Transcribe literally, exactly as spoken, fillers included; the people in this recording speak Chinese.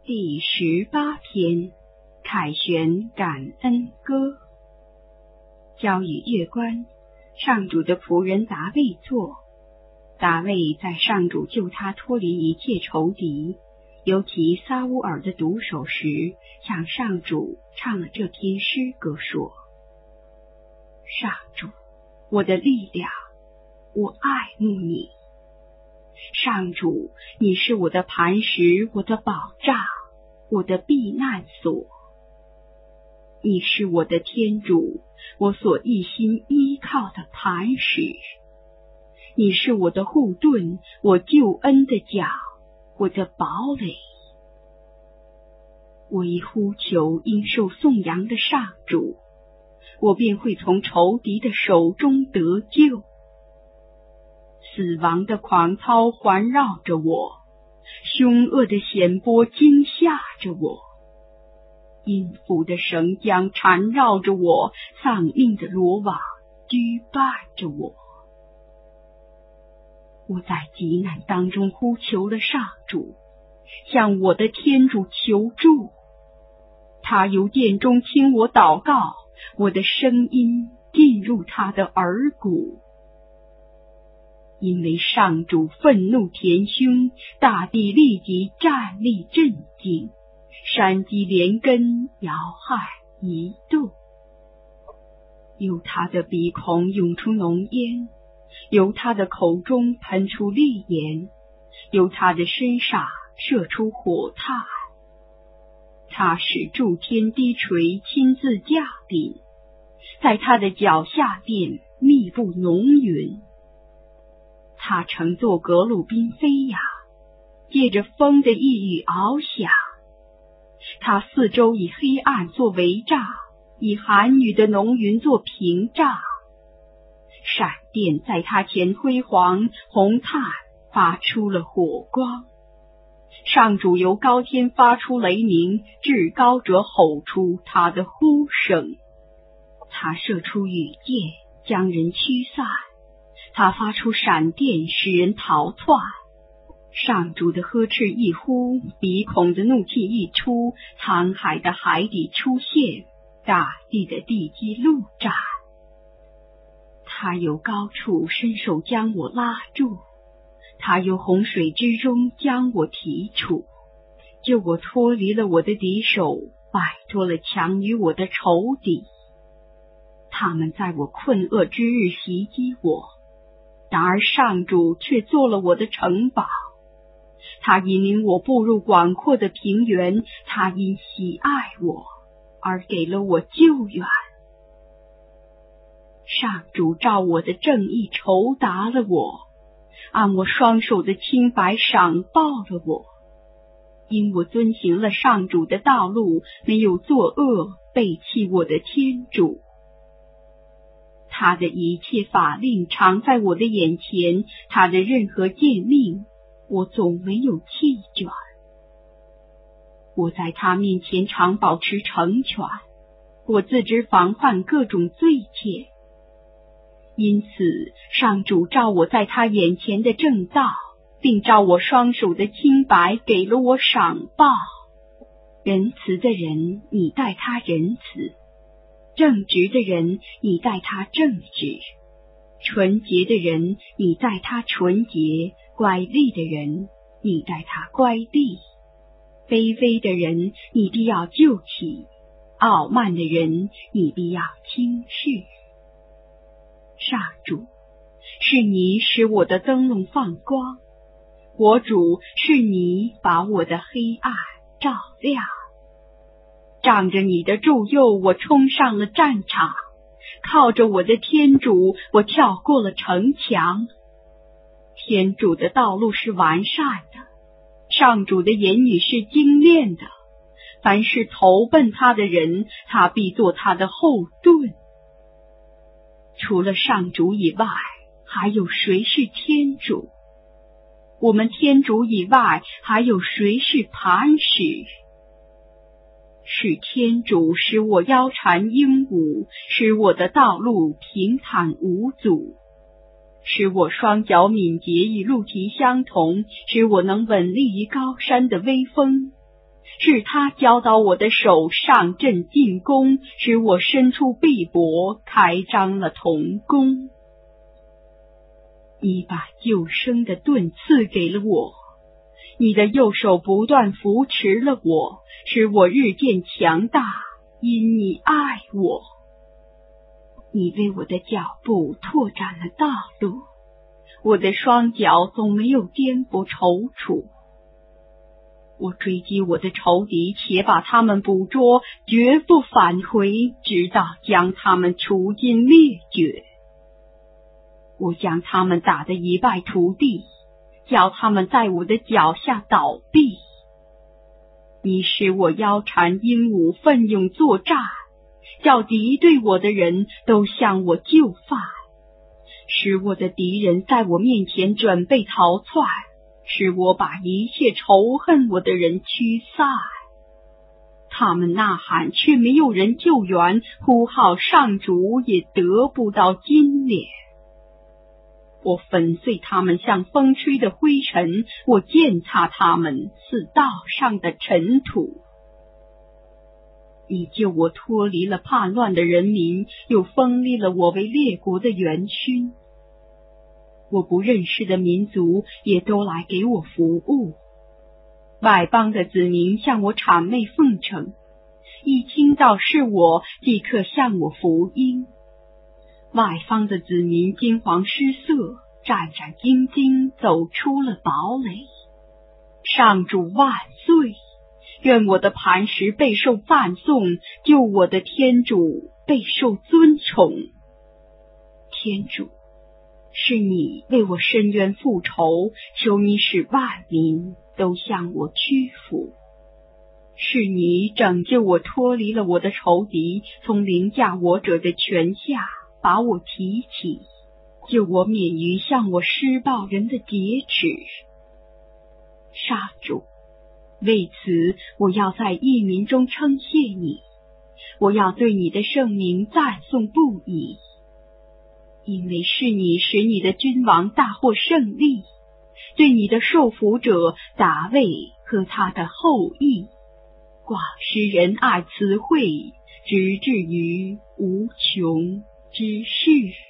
第十八篇，凯旋感恩歌。交与乐官，上主的仆人达卫作。达卫在上主救他脱离一切仇敌，尤其撒乌尔的毒手时，向上主唱了这篇诗歌说：上主，我的力量，我爱慕你。上主，你是我的磐石，我的保障，我的避难所。你是我的天主，我所一心依靠的磐石。你是我的护盾，我救恩的脚，我的堡垒。我一呼求应受颂扬的上主，我便会从仇敌的手中得救。死亡的狂涛环绕着我，凶恶的险波惊吓着我，阴府的绳浆缠绕着我，丧命的罗网羁绊着我。我在急难当中呼求了上主，向我的天主求助。他由殿中听我祷告，我的声音进入他的耳骨。因为上主愤怒填胸，大地立即站立震惊，山脊连根摇撼移动。由他的鼻孔涌出浓烟，由他的口中喷出戾言，由他的身上射出火炭。他使诸天低垂，亲自驾临，在他的脚下便密布浓云。他乘坐革鲁宾飞呀，借着风的翼羽翱翔。他四周以黑暗作围栅，以寒雨的浓云作屏障。闪电在他前辉煌，红炭发出了火光。上主由高天发出雷鸣，至高者吼出他的呼声。他射出羽箭，将人驱散。他发出闪电，使人逃窜。上主的呵斥一呼，鼻孔的怒气一出，沧海的海底出现，大地的地基陆战。他由高处伸手将我拉住，他由洪水之中将我提出，救我脱离了我的敌手，摆脱了强于我的仇敌。他们在我困厄之日袭击我，然而上主却做了我的城堡。他引领我步入广阔的平原，他因喜爱我而给了我救援。上主照我的正义酬答了我，按我双手的清白赏报了我。因我遵行了上主的道路，没有作恶，背弃我的天主。他的一切法令常在我的眼前，他的任何诫命，我总没有弃卷。我在他面前常保持成全，我自知防范各种罪愆。因此，上主照我在他眼前的正道，并照我双手的清白给了我赏报。仁慈的人，你待他仁慈；正直的人，你待他正直；纯洁的人，你待他纯洁；乖戾的人，你待他乖戾；卑微的人，你必要救起；傲慢的人，你必要轻视。上主，是你使我的灯笼放光；我主，是你把我的黑暗照亮。仗着你的助佑，我冲上了战场；靠着我的天主，我跳过了城墙。天主的道路是完善的，上主的言语是精炼的。凡是投奔他的人，他必做他的后盾。除了上主以外，还有谁是天主？我们天主以外，还有谁是磐石？是天主使我腰缠鹦鹉，使我的道路平坦无阻，使我双脚敏捷与鹿蹄相同，使我能稳立于高山的威风， 是他教导我的手上阵进攻，使我伸出臂膊，开张了铜弓。你把救生的盾赐给了我，你的右手不断扶持了我，使我日渐强大，因你爱我。你为我的脚步拓展了道路，我的双脚总没有颠簸踌躇。我追击我的仇敌，且把他们捕捉，绝不返回，直到将他们除尽灭绝。我将他们打得一败涂地，叫他们在我的脚下倒闭。你使我腰缠鹦鹉，奋勇作战，叫敌对我的人都向我就范，使我的敌人在我面前准备逃窜，使我把一切仇恨我的人驱散。他们呐喊，却没有人救援，呼号上主，也得不到金莲。我粉碎他们像风吹的灰尘，我践踏他们似道上的尘土。你救我脱离了叛乱的人民，又封立了我为列国的元勋。我不认识的民族也都来给我服务，外邦的子民向我谄媚奉承，一听到是我，即刻向我福音。外方的子民惊惶失色，战战兢兢走出了堡垒。上主万岁！愿我的磐石备受赞颂，救我的天主备受尊崇。天主，是你为我伸冤复仇，求你使万民都向我屈服。是你拯救我脱离了我的仇敌，从凌驾我者的权下把我提起，救我免于向我施暴人的劫持。上主，为此我要在异民中称谢你，我要对你的圣名赞颂不已，因为是你使你的君王大获胜利，对你的受福者大卫和他的后裔广施仁爱慈惠，直至于无穷之世。